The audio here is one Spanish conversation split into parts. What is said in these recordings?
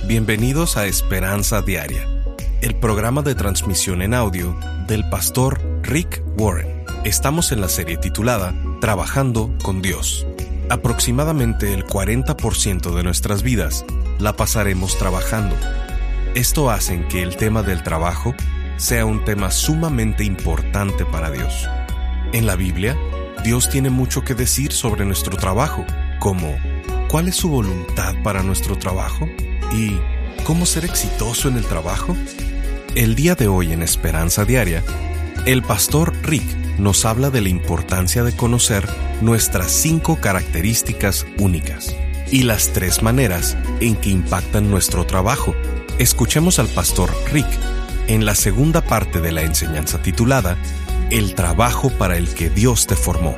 Bienvenidos a Esperanza Diaria, el programa de transmisión en audio del pastor Rick Warren. Estamos en la serie titulada Trabajando con Dios. Aproximadamente el 40% de nuestras vidas la pasaremos trabajando. Esto hace que el tema del trabajo sea un tema sumamente importante para Dios. En la Biblia, Dios tiene mucho que decir sobre nuestro trabajo, como ¿cuál es su voluntad para nuestro trabajo? ¿Y cómo ser exitoso en el trabajo? El día de hoy en Esperanza Diaria, el pastor Rick nos habla de la importancia de conocer nuestras 5 características únicas y las 3 maneras en que impactan nuestro trabajo. Escuchemos al pastor Rick en la segunda parte de la enseñanza titulada El trabajo para el que Dios te formó.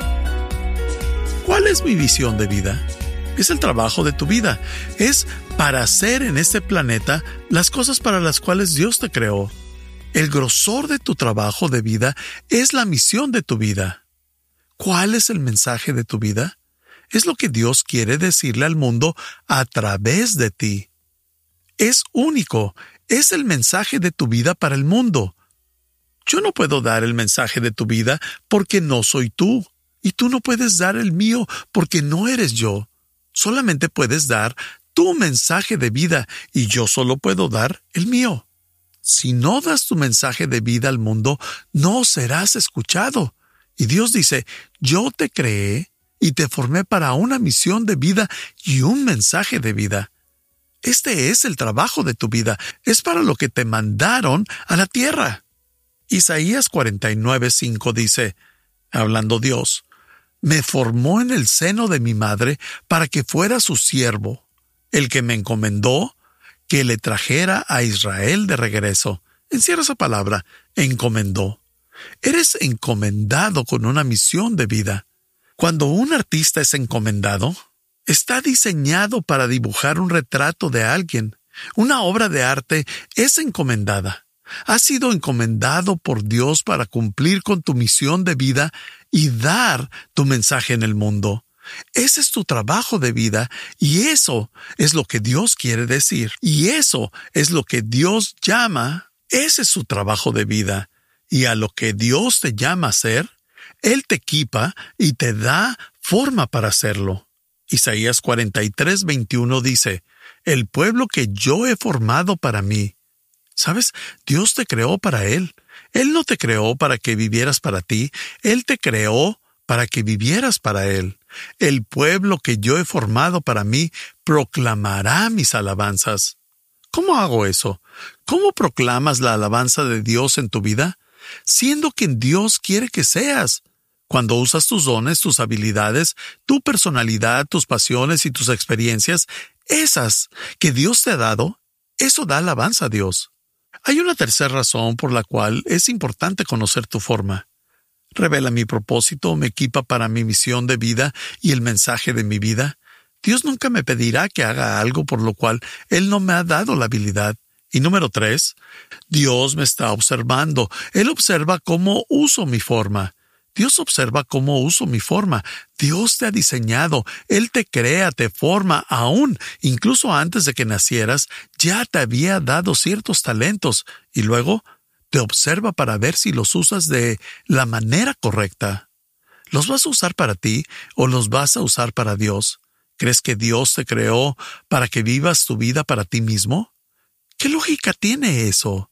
¿Cuál es mi visión de vida? Es el trabajo de tu vida. Es para hacer en este planeta las cosas para las cuales Dios te creó. El grosor de tu trabajo de vida es la misión de tu vida. ¿Cuál es el mensaje de tu vida? Es lo que Dios quiere decirle al mundo a través de ti. Es único. Es el mensaje de tu vida para el mundo. Yo no puedo dar el mensaje de tu vida porque no soy tú. Y tú no puedes dar el mío porque no eres yo. Solamente puedes dar tu mensaje de vida y yo solo puedo dar el mío. Si no das tu mensaje de vida al mundo, no serás escuchado. Y Dios dice, yo te creé y te formé para una misión de vida y un mensaje de vida. Este es el trabajo de tu vida. Es para lo que te mandaron a la tierra. Isaías 49:5 dice, hablando Dios, me formó en el seno de mi madre para que fuera su siervo, el que me encomendó que le trajera a Israel de regreso. Encierra esa palabra, encomendó. Eres encomendado con una misión de vida. Cuando un artista es encomendado, está diseñado para dibujar un retrato de alguien. Una obra de arte es encomendada. Has sido encomendado por Dios para cumplir con tu misión de vida y dar tu mensaje en el mundo. Ese es tu trabajo de vida y eso es lo que Dios quiere decir. Y eso es lo que Dios llama. Ese es su trabajo de vida. Y a lo que Dios te llama a hacer, Él te equipa y te da forma para hacerlo. Isaías 43:21 dice, el pueblo que yo he formado para mí. ¿Sabes? Dios te creó para Él. Él no te creó para que vivieras para ti. Él te creó para que vivieras para Él. El pueblo que yo he formado para mí proclamará mis alabanzas. ¿Cómo hago eso? ¿Cómo proclamas la alabanza de Dios en tu vida? Siendo quien Dios quiere que seas. Cuando usas tus dones, tus habilidades, tu personalidad, tus pasiones y tus experiencias, esas que Dios te ha dado, eso da alabanza a Dios. Hay una tercera razón por la cual es importante conocer tu forma. Revela mi propósito, me equipa para mi misión de vida y el mensaje de mi vida. Dios nunca me pedirá que haga algo por lo cual Él no me ha dado la habilidad. Y número 3, Dios me está observando. Él observa cómo uso mi forma. Dios observa cómo uso mi forma. Dios te ha diseñado. Él te crea, te forma, aún, incluso antes de que nacieras, ya te había dado ciertos talentos y luego te observa para ver si los usas de la manera correcta. ¿Los vas a usar para ti o los vas a usar para Dios? ¿Crees que Dios te creó para que vivas tu vida para ti mismo? ¿Qué lógica tiene eso?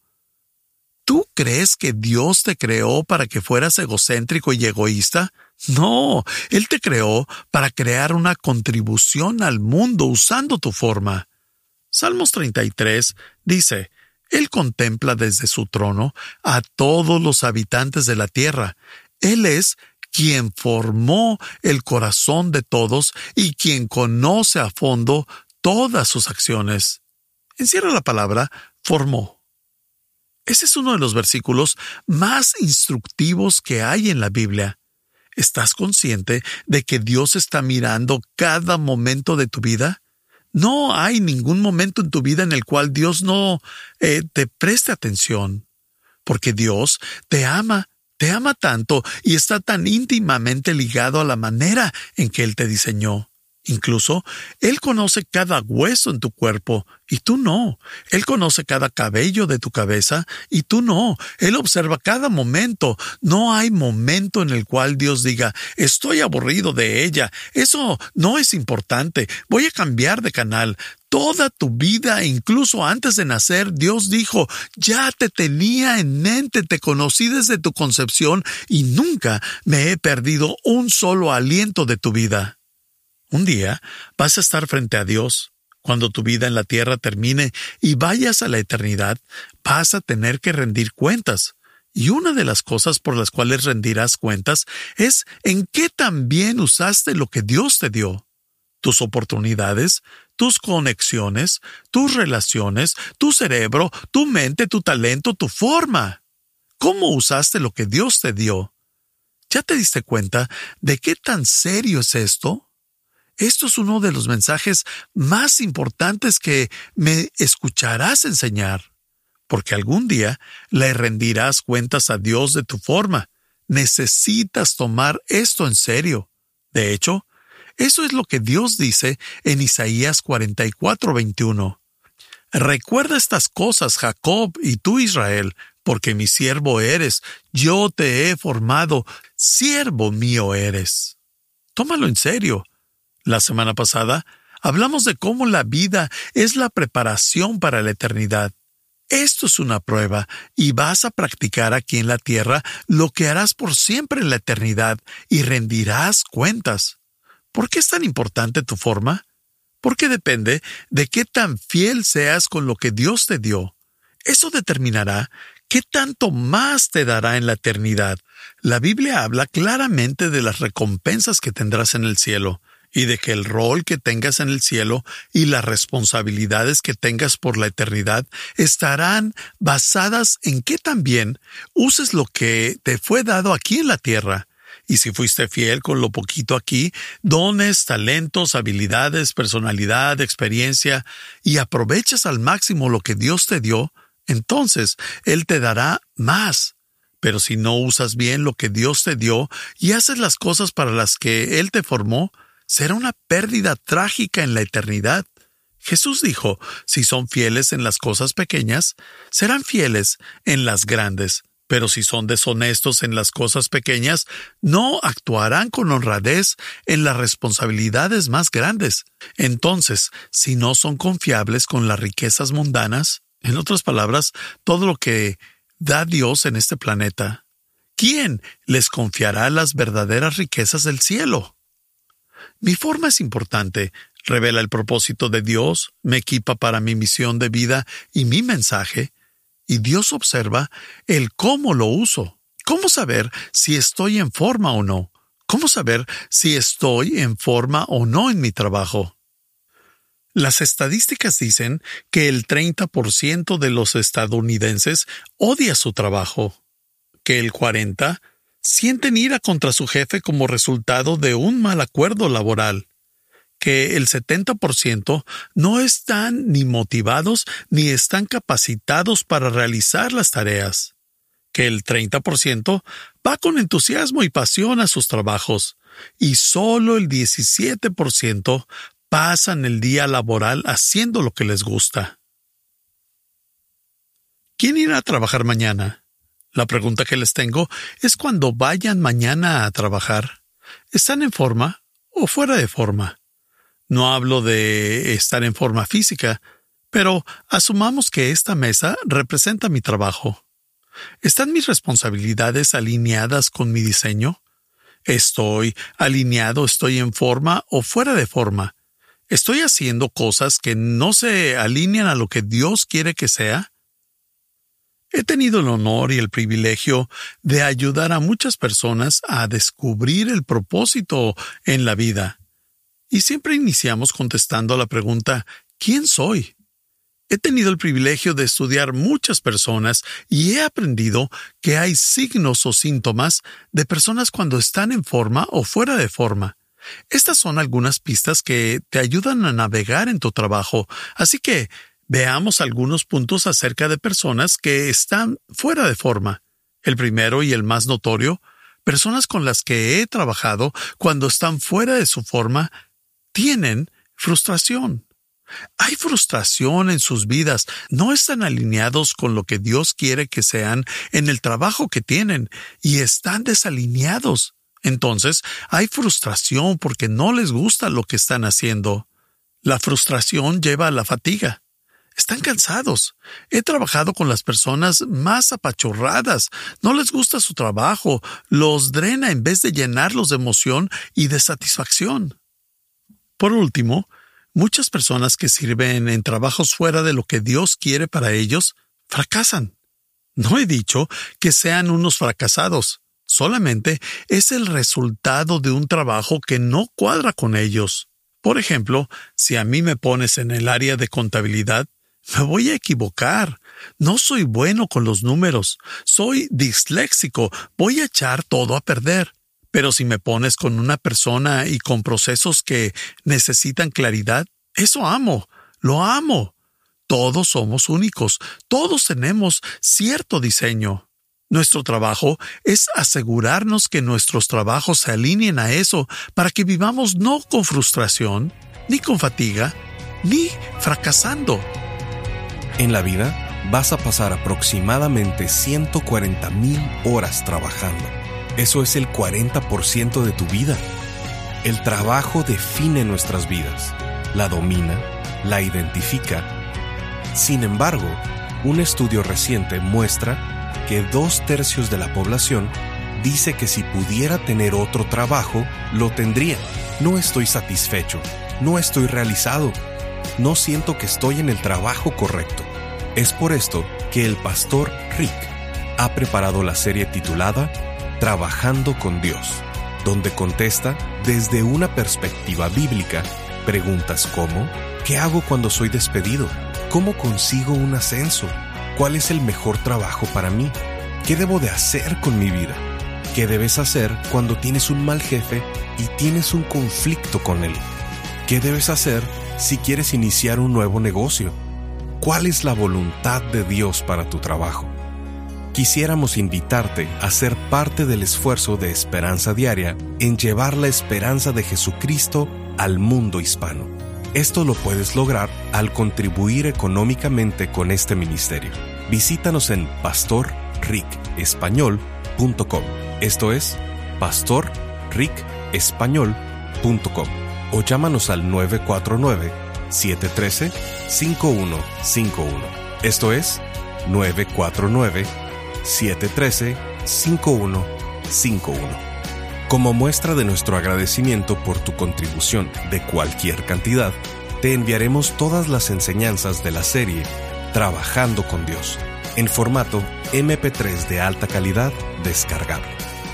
¿Tú crees que Dios te creó para que fueras egocéntrico y egoísta? No, Él te creó para crear una contribución al mundo usando tu forma. Salmos 33 dice, Él contempla desde su trono a todos los habitantes de la tierra. Él es quien formó el corazón de todos y quien conoce a fondo todas sus acciones. Encierra la palabra formó. Ese es uno de los versículos más instructivos que hay en la Biblia. ¿Estás consciente de que Dios está mirando cada momento de tu vida? No hay ningún momento en tu vida en el cual Dios no te preste atención, porque Dios te ama tanto y está tan íntimamente ligado a la manera en que Él te diseñó. Incluso, Él conoce cada hueso en tu cuerpo, y tú no. Él conoce cada cabello de tu cabeza, y tú no. Él observa cada momento. No hay momento en el cual Dios diga, estoy aburrido de ella. Eso no es importante. Voy a cambiar de canal. Toda tu vida, incluso antes de nacer, Dios dijo, ya te tenía en mente, te conocí desde tu concepción, y nunca me he perdido un solo aliento de tu vida. Un día vas a estar frente a Dios. Cuando tu vida en la tierra termine y vayas a la eternidad, vas a tener que rendir cuentas. Y una de las cosas por las cuales rendirás cuentas es en qué tan bien usaste lo que Dios te dio. Tus oportunidades, tus conexiones, tus relaciones, tu cerebro, tu mente, tu talento, tu forma. ¿Cómo usaste lo que Dios te dio? ¿Ya te diste cuenta de qué tan serio es esto? Esto es uno de los mensajes más importantes que me escucharás enseñar, porque algún día le rendirás cuentas a Dios de tu forma. Necesitas tomar esto en serio. De hecho, eso es lo que Dios dice en Isaías 44:21. Recuerda estas cosas, Jacob, y tú, Israel, porque mi siervo eres, yo te he formado, siervo mío eres. Tómalo en serio. La semana pasada hablamos de cómo la vida es la preparación para la eternidad. Esto es una prueba y vas a practicar aquí en la tierra lo que harás por siempre en la eternidad y rendirás cuentas. ¿Por qué es tan importante tu forma? Porque depende de qué tan fiel seas con lo que Dios te dio. Eso determinará qué tanto más te dará en la eternidad. La Biblia habla claramente de las recompensas que tendrás en el cielo, y de que el rol que tengas en el cielo y las responsabilidades que tengas por la eternidad estarán basadas en que también uses lo que te fue dado aquí en la tierra. Y si fuiste fiel con lo poquito aquí, dones, talentos, habilidades, personalidad, experiencia, y aprovechas al máximo lo que Dios te dio, entonces Él te dará más. Pero si no usas bien lo que Dios te dio y haces las cosas para las que Él te formó, será una pérdida trágica en la eternidad. Jesús dijo, si son fieles en las cosas pequeñas, serán fieles en las grandes. Pero si son deshonestos en las cosas pequeñas, no actuarán con honradez en las responsabilidades más grandes. Entonces, si no son confiables con las riquezas mundanas, en otras palabras, todo lo que da Dios en este planeta, ¿quién les confiará las verdaderas riquezas del cielo? Mi forma es importante, revela el propósito de Dios, me equipa para mi misión de vida y mi mensaje, y Dios observa el cómo lo uso. ¿Cómo saber si estoy en forma o no? ¿Cómo saber si estoy en forma o no en mi trabajo? Las estadísticas dicen que el 30% de los estadounidenses odia su trabajo, que el 40% sienten ira contra su jefe como resultado de un mal acuerdo laboral, que el 70% no están ni motivados ni están capacitados para realizar las tareas, que el 30% va con entusiasmo y pasión a sus trabajos, y solo el 17% pasan el día laboral haciendo lo que les gusta. ¿Quién irá a trabajar mañana? La pregunta que les tengo es cuando vayan mañana a trabajar, ¿están en forma o fuera de forma? No hablo de estar en forma física, pero asumamos que esta mesa representa mi trabajo. ¿Están mis responsabilidades alineadas con mi diseño? ¿Estoy alineado, estoy en forma o fuera de forma? ¿Estoy haciendo cosas que no se alinean a lo que Dios quiere que sea? He tenido el honor y el privilegio de ayudar a muchas personas a descubrir el propósito en la vida. Y siempre iniciamos contestando a la pregunta, ¿quién soy? He tenido el privilegio de estudiar muchas personas y he aprendido que hay signos o síntomas de personas cuando están en forma o fuera de forma. Estas son algunas pistas que te ayudan a navegar en tu trabajo, así que veamos algunos puntos acerca de personas que están fuera de forma. El primero y el más notorio, personas con las que he trabajado cuando están fuera de su forma, tienen frustración. Hay frustración en sus vidas, no están alineados con lo que Dios quiere que sean en el trabajo que tienen y están desalineados. Entonces, hay frustración porque no les gusta lo que están haciendo. La frustración lleva a la fatiga. Están cansados. He trabajado con las personas más apachurradas. No les gusta su trabajo. Los drena en vez de llenarlos de emoción y de satisfacción. Por último, muchas personas que sirven en trabajos fuera de lo que Dios quiere para ellos fracasan. No he dicho que sean unos fracasados. Solamente es el resultado de un trabajo que no cuadra con ellos. Por ejemplo, si a mí me pones en el área de contabilidad, me voy a equivocar. No soy bueno con los números. Soy disléxico. Voy a echar todo a perder. Pero si me pones con una persona y con procesos que necesitan claridad, eso amo. Lo amo. Todos somos únicos. Todos tenemos cierto diseño. Nuestro trabajo es asegurarnos que nuestros trabajos se alineen a eso para que vivamos no con frustración, ni con fatiga, ni fracasando. En la vida vas a pasar aproximadamente 140,000 horas trabajando. Eso es el 40% de tu vida. El trabajo define nuestras vidas, la domina, la identifica. Sin embargo, un estudio reciente muestra que 2/3 de la población dice que si pudiera tener otro trabajo, lo tendría. No estoy satisfecho, no estoy realizado, no siento que estoy en el trabajo correcto. Es por esto que el pastor Rick ha preparado la serie titulada Trabajando con Dios, donde contesta desde una perspectiva bíblica preguntas como: ¿qué hago cuando soy despedido? ¿Cómo consigo un ascenso? ¿Cuál es el mejor trabajo para mí? ¿Qué debo de hacer con mi vida? ¿Qué debes hacer cuando tienes un mal jefe y tienes un conflicto con él? ¿Qué debes hacer si quieres iniciar un nuevo negocio? ¿Cuál es la voluntad de Dios para tu trabajo? Quisiéramos invitarte a ser parte del esfuerzo de Esperanza Diaria en llevar la esperanza de Jesucristo al mundo hispano. Esto lo puedes lograr al contribuir económicamente con este ministerio. Visítanos en pastorricespañol.com. Esto es pastorricespañol.com, o llámanos al 949-713-5151. Esto es 949-713-5151. Como muestra de nuestro agradecimiento por tu contribución de cualquier cantidad, te enviaremos todas las enseñanzas de la serie Trabajando con Dios, en formato MP3 de alta calidad descargable.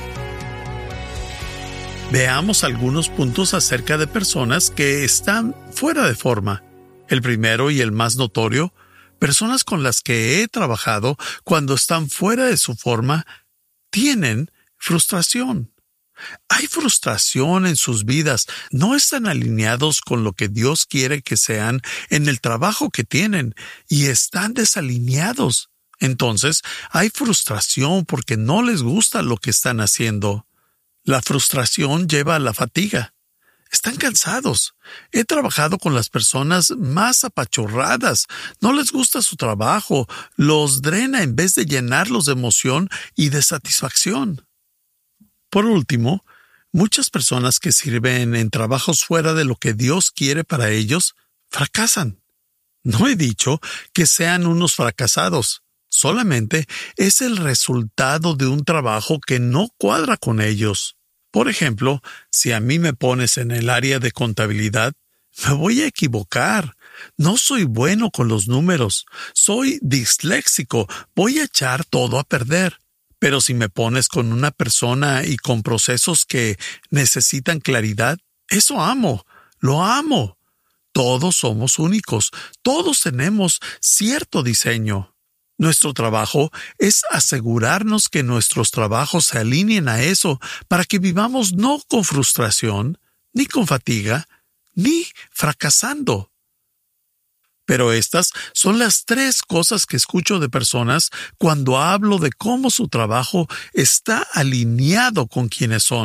Veamos algunos puntos acerca de personas que están fuera de forma. El primero y el más notorio: personas con las que he trabajado cuando están fuera de su forma tienen frustración. Hay frustración en sus vidas, no están alineados con lo que Dios quiere que sean en el trabajo que tienen y están desalineados. Entonces, hay frustración porque no les gusta lo que están haciendo. La frustración lleva a la fatiga. Están cansados. He trabajado con las personas más apachurradas. No les gusta su trabajo. Los drena en vez de llenarlos de emoción y de satisfacción. Por último, muchas personas que sirven en trabajos fuera de lo que Dios quiere para ellos fracasan. No he dicho que sean unos fracasados. Solamente es el resultado de un trabajo que no cuadra con ellos. Por ejemplo, si a mí me pones en el área de contabilidad, me voy a equivocar. No soy bueno con los números. Soy disléxico. Voy a echar todo a perder. Pero si me pones con una persona y con procesos que necesitan claridad, eso amo. Lo amo. Todos somos únicos. Todos tenemos cierto diseño. Nuestro trabajo es asegurarnos que nuestros trabajos se alineen a eso para que vivamos no con frustración, ni con fatiga, ni fracasando. Pero estas son las 3 cosas que escucho de personas cuando hablo de cómo su trabajo está alineado con quienes son.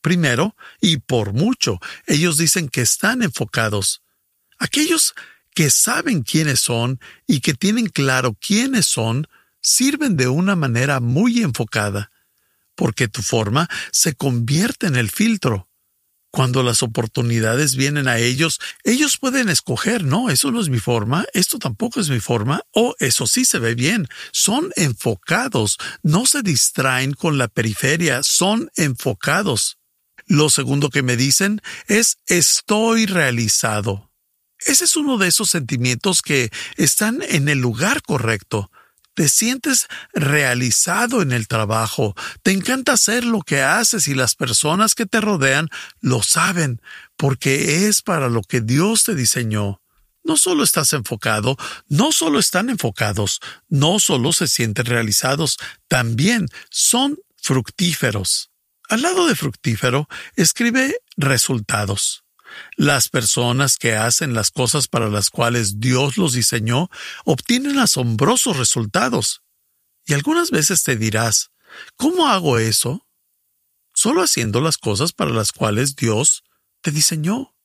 Primero, y por mucho, ellos dicen que están enfocados. Aquellos que saben quiénes son y que tienen claro quiénes son, sirven de una manera muy enfocada, porque tu forma se convierte en el filtro. Cuando las oportunidades vienen a ellos, ellos pueden escoger, no, eso no es mi forma, esto tampoco es mi forma, o eso sí se ve bien. Son enfocados, no se distraen con la periferia, son enfocados. Lo segundo que me dicen es estoy realizado. Ese es uno de esos sentimientos que están en el lugar correcto. Te sientes realizado en el trabajo, te encanta hacer lo que haces y las personas que te rodean lo saben, porque es para lo que Dios te diseñó. No solo estás enfocado, no solo están enfocados, no solo se sienten realizados, también son fructíferos. Al lado de fructífero, escribe resultados. Las personas que hacen las cosas para las cuales Dios los diseñó obtienen asombrosos resultados. Y algunas veces te dirás, ¿cómo hago eso? Solo haciendo las cosas para las cuales Dios te diseñó.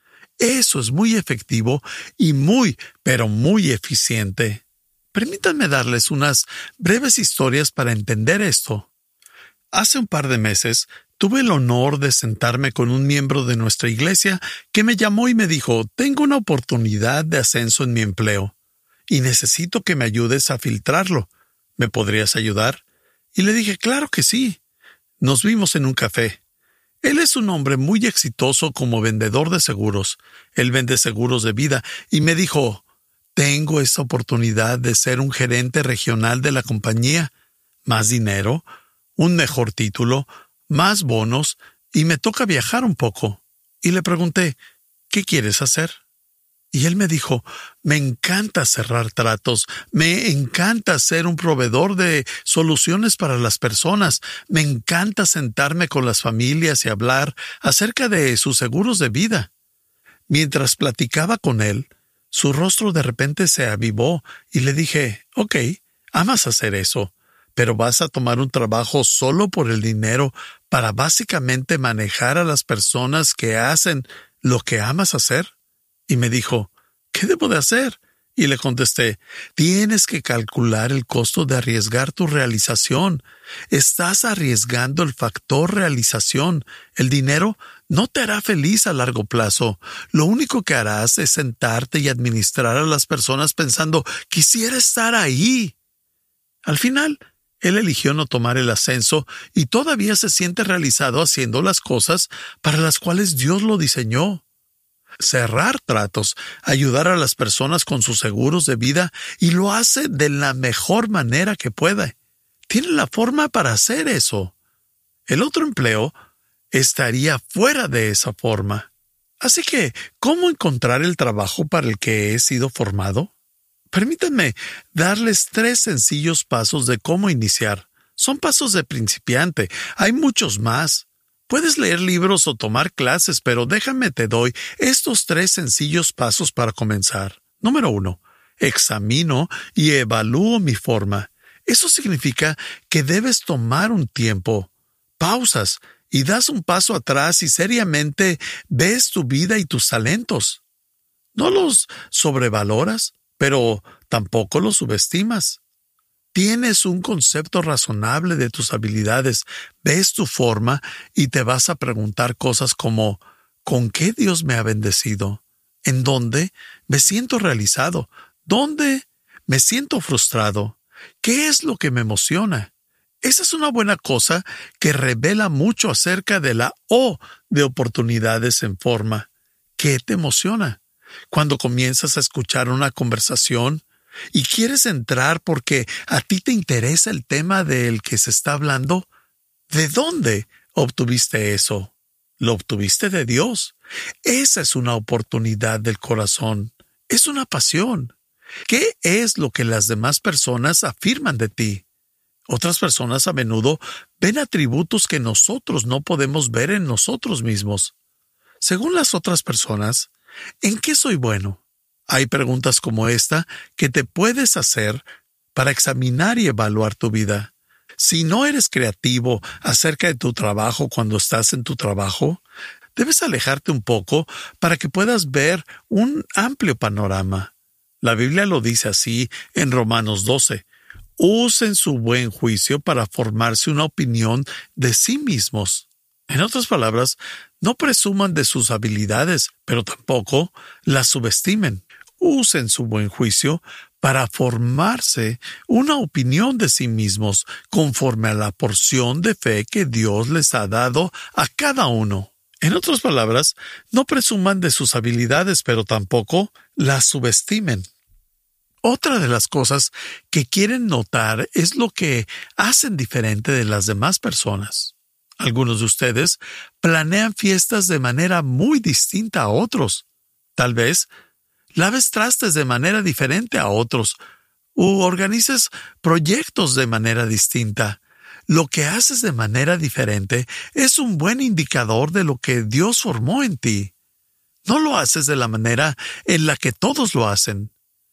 Eso es muy efectivo y muy, pero muy eficiente. Permítanme darles unas breves historias para entender esto. Hace un par de meses, tuve el honor de sentarme con un miembro de nuestra iglesia que me llamó y me dijo, tengo una oportunidad de ascenso en mi empleo y necesito que me ayudes a filtrarlo. ¿Me podrías ayudar? Y le dije, claro que sí. Nos vimos en un café. Él es un hombre muy exitoso como vendedor de seguros. Él vende seguros de vida y me dijo, tengo esta oportunidad de ser un gerente regional de la compañía. Más dinero, un mejor título, más bonos, y me toca viajar un poco. Y le pregunté, ¿qué quieres hacer? Y él me dijo, me encanta cerrar tratos, me encanta ser un proveedor de soluciones para las personas, me encanta sentarme con las familias y hablar acerca de sus seguros de vida. Mientras platicaba con él, su rostro de repente se avivó y le dije, ok, amas hacer eso, pero vas a tomar un trabajo solo por el dinero para básicamente manejar a las personas que hacen lo que amas hacer. Y me dijo, ¿qué debo de hacer? Y le contesté, tienes que calcular el costo de arriesgar tu realización. Estás arriesgando el factor realización. El dinero no te hará feliz a largo plazo. Lo único que harás es sentarte y administrar a las personas pensando, quisiera estar ahí. Al final, él eligió no tomar el ascenso y todavía se siente realizado haciendo las cosas para las cuales Dios lo diseñó. Cerrar tratos, ayudar a las personas con sus seguros de vida y lo hace de la mejor manera que puede. Tiene la forma para hacer eso. El otro empleo estaría fuera de esa forma. Así que, ¿cómo encontrar el trabajo para el que he sido formado? Permítanme darles 3 sencillos pasos de cómo iniciar. Son pasos de principiante. Hay muchos más. Puedes leer libros o tomar clases, pero déjame te doy estos 3 sencillos pasos para comenzar. Número 1. Examino y evalúo mi forma. Eso significa que debes tomar un tiempo, pausas y das un paso atrás y seriamente ves tu vida y tus talentos. No los sobrevaloras, pero tampoco los subestimas. Tienes un concepto razonable de tus habilidades, ves tu forma y te vas a preguntar cosas como ¿con qué Dios me ha bendecido? ¿En dónde me siento realizado? ¿Dónde me siento frustrado? ¿Qué es lo que me emociona? Esa es una buena cosa que revela mucho acerca de la O de oportunidades en forma. ¿Qué te emociona? Cuando comienzas a escuchar una conversación y quieres entrar porque a ti te interesa el tema del que se está hablando, ¿de dónde obtuviste eso? Lo obtuviste de Dios. Esa es una oportunidad del corazón. Es una pasión. ¿Qué es lo que las demás personas afirman de ti? Otras personas a menudo ven atributos que nosotros no podemos ver en nosotros mismos. Según las otras personas, ¿en qué soy bueno? Hay preguntas como esta que te puedes hacer para examinar y evaluar tu vida. Si no eres creativo acerca de tu trabajo cuando estás en tu trabajo, debes alejarte un poco para que puedas ver un amplio panorama. La Biblia lo dice así en Romanos 12. Usen su buen juicio para formarse una opinión de sí mismos. En otras palabras, no presuman de sus habilidades, pero tampoco las subestimen. Usen su buen juicio para formarse una opinión de sí mismos conforme a la porción de fe que Dios les ha dado a cada uno. En otras palabras, no presuman de sus habilidades, pero tampoco las subestimen. Otra de las cosas que quieren notar es lo que hacen diferente de las demás personas. Algunos de ustedes planean fiestas de manera muy distinta a otros. Tal vez laves trastes de manera diferente a otros u organices proyectos de manera distinta. Lo que haces de manera diferente es un buen indicador de lo que Dios formó en ti. No lo haces de la manera en la que todos lo hacen.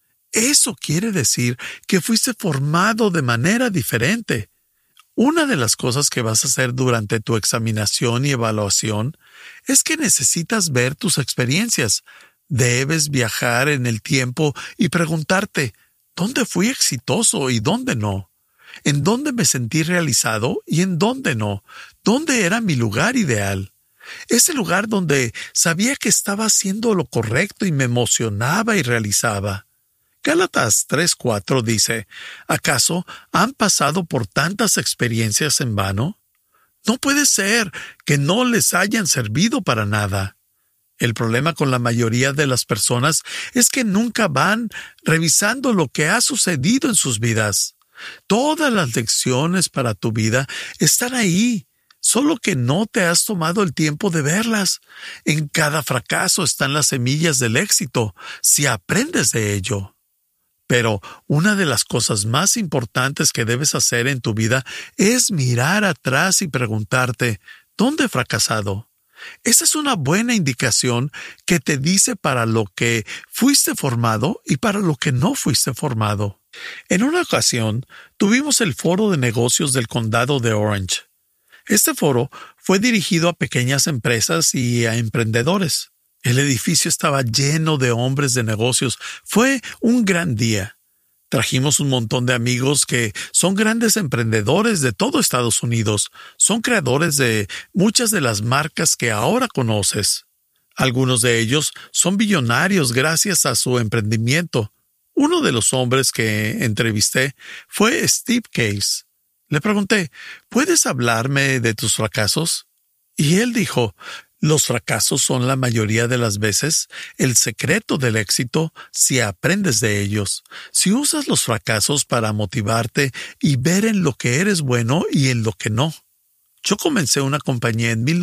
Eso quiere decir que fuiste formado de manera diferente. Una de las cosas que vas a hacer durante tu examinación y evaluación es que necesitas ver tus experiencias. Debes viajar en el tiempo y preguntarte, ¿dónde fui exitoso y dónde no? ¿En dónde me sentí realizado y en dónde no? ¿Dónde era mi lugar ideal? Ese lugar donde sabía que estaba haciendo lo correcto y me emocionaba y realizaba. Gálatas 3:4 dice, ¿acaso han pasado por tantas experiencias en vano? No puede ser que no les hayan servido para nada. El problema con la mayoría de las personas es que nunca van revisando lo que ha sucedido en sus vidas. Todas las lecciones para tu vida están ahí, solo que no te has tomado el tiempo de verlas. En cada fracaso están las semillas del éxito, si aprendes de ello. Pero una de las cosas más importantes que debes hacer en tu vida es mirar atrás y preguntarte, ¿dónde he fracasado? Esa es una buena indicación que te dice para lo que fuiste formado y para lo que no fuiste formado. En una ocasión, tuvimos el Foro de Negocios del Condado de Orange. Este foro fue dirigido a pequeñas empresas y a emprendedores. El edificio estaba lleno de hombres de negocios. Fue un gran día. Trajimos un montón de amigos que son grandes emprendedores de todo Estados Unidos. Son creadores de muchas de las marcas que ahora conoces. Algunos de ellos son billonarios gracias a su emprendimiento. Uno de los hombres que entrevisté fue Steve Case. Le pregunté, ¿puedes hablarme de tus fracasos? Y él dijo, los fracasos son la mayoría de las veces el secreto del éxito si aprendes de ellos. Si usas los fracasos para motivarte y ver en lo que eres bueno y en lo que no. Yo comencé una compañía en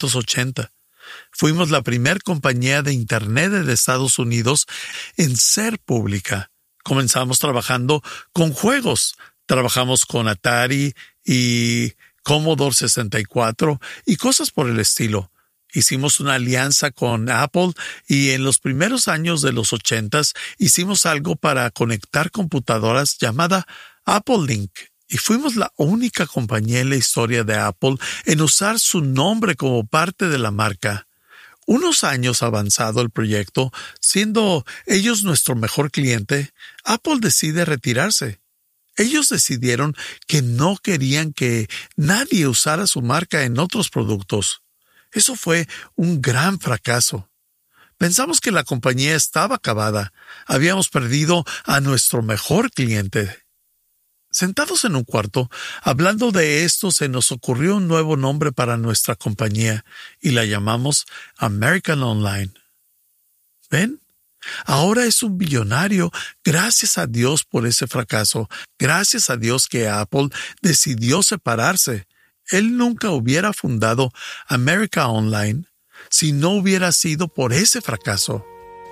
1980. Fuimos la primera compañía de Internet de Estados Unidos en ser pública. Comenzamos trabajando con juegos. Trabajamos con Atari y Commodore 64 y cosas por el estilo. Hicimos una alianza con Apple y en los primeros años de los 80s hicimos algo para conectar computadoras llamada Apple Link. Y fuimos la única compañía en la historia de Apple en usar su nombre como parte de la marca. Unos años avanzado el proyecto, siendo ellos nuestro mejor cliente, Apple decide retirarse. Ellos decidieron que no querían que nadie usara su marca en otros productos. Eso fue un gran fracaso. Pensamos que la compañía estaba acabada. Habíamos perdido a nuestro mejor cliente. Sentados en un cuarto, hablando de esto, se nos ocurrió un nuevo nombre para nuestra compañía y la llamamos American Online. ¿Ven? Ahora es un billonario gracias a Dios por ese fracaso. Gracias a Dios que Apple decidió separarse. Él nunca hubiera fundado America Online si no hubiera sido por ese fracaso.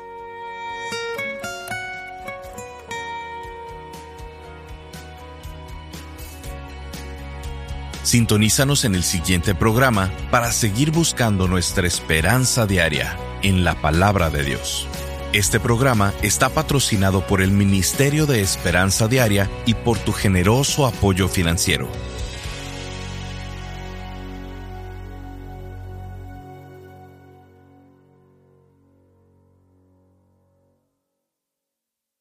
Sintonízanos en el siguiente programa para seguir buscando nuestra esperanza diaria en la Palabra de Dios. Este programa está patrocinado por el Ministerio de Esperanza Diaria y por tu generoso apoyo financiero.